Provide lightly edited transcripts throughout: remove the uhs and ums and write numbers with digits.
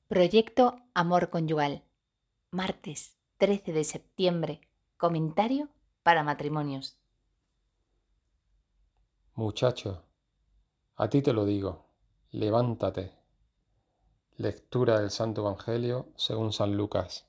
Proyecto Amor Conyugal. Martes 13 de septiembre. Comentario para matrimonios. Muchacho, a ti te lo digo, levántate. Lectura del Santo Evangelio según San Lucas.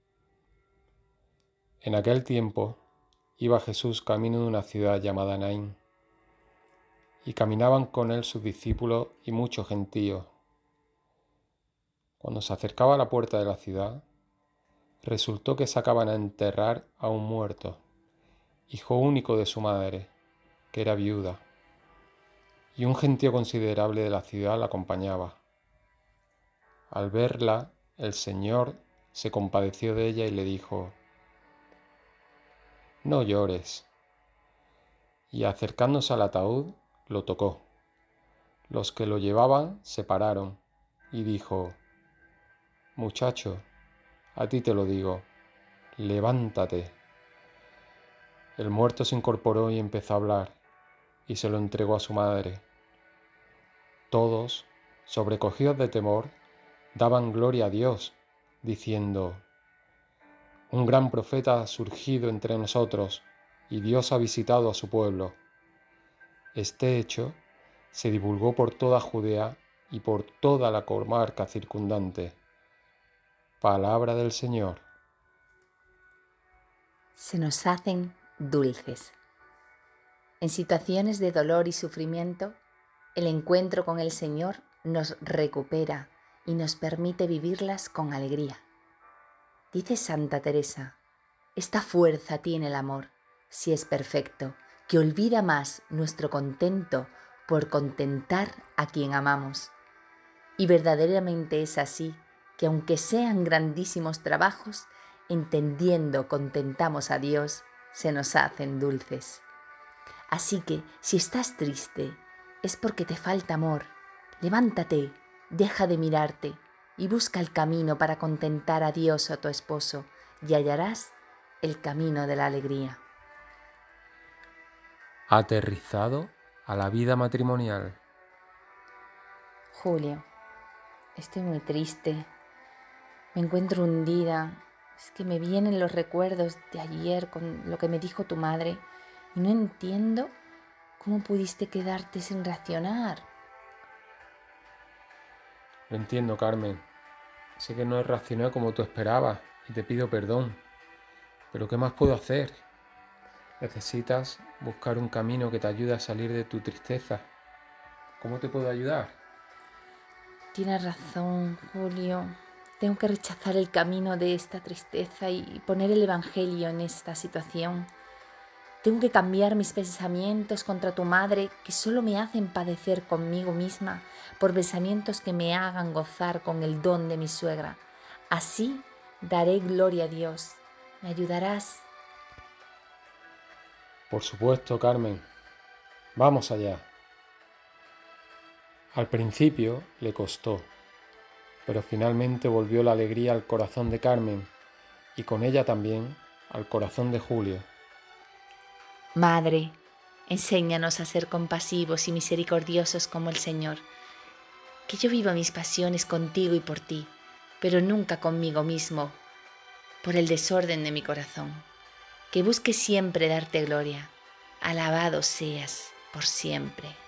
En aquel tiempo iba Jesús camino de una ciudad llamada Naín, y caminaban con él sus discípulos y muchos gentíos. Cuando se acercaba a la puerta de la ciudad, resultó que sacaban a enterrar a un muerto, hijo único de su madre, que era viuda, y un gentío considerable de la ciudad la acompañaba. Al verla, el Señor se compadeció de ella y le dijo: «No llores». Y acercándose al ataúd, lo tocó. Los que lo llevaban se pararon y dijo: «Muchacho, a ti te lo digo, levántate». El muerto se incorporó y empezó a hablar, y se lo entregó a su madre. Todos, sobrecogidos de temor, daban gloria a Dios, diciendo: «Un gran profeta ha surgido entre nosotros, y Dios ha visitado a su pueblo». Este hecho se divulgó por toda Judea y por toda la comarca circundante. Palabra del Señor. Se nos hacen dulces. En situaciones de dolor y sufrimiento, el encuentro con el Señor nos recupera y nos permite vivirlas con alegría. Dice Santa Teresa: esta fuerza tiene el amor, si es perfecto, que olvida más nuestro contento por contentar a quien amamos. Y verdaderamente es así, que aunque sean grandísimos trabajos, entendiendo contentamos a Dios, se nos hacen dulces. Así que si estás triste, es porque te falta amor. Levántate, deja de mirarte y busca el camino para contentar a Dios o a tu esposo, y hallarás el camino de la alegría. Aterrizado a la vida matrimonial. Julio, estoy muy triste. Me encuentro hundida. Es que me vienen los recuerdos de ayer con lo que me dijo tu madre y no entiendo cómo pudiste quedarte sin reaccionar. Lo entiendo, Carmen. Sé que no he reaccionado como tú esperabas y te pido perdón. Pero ¿qué más puedo hacer? Necesitas buscar un camino que te ayude a salir de tu tristeza. ¿Cómo te puedo ayudar? Tienes razón, Julio. Tengo que rechazar el camino de esta tristeza y poner el Evangelio en esta situación. Tengo que cambiar mis pensamientos contra tu madre, que solo me hacen padecer conmigo misma, por pensamientos que me hagan gozar con el don de mi suegra. Así daré gloria a Dios. ¿Me ayudarás? Por supuesto, Carmen. Vamos allá. Al principio le costó, pero finalmente volvió la alegría al corazón de Carmen y con ella también al corazón de Julio. Madre, enséñanos a ser compasivos y misericordiosos como el Señor. Que yo viva mis pasiones contigo y por ti, pero nunca conmigo mismo, por el desorden de mi corazón. Que busque siempre darte gloria. Alabado seas por siempre.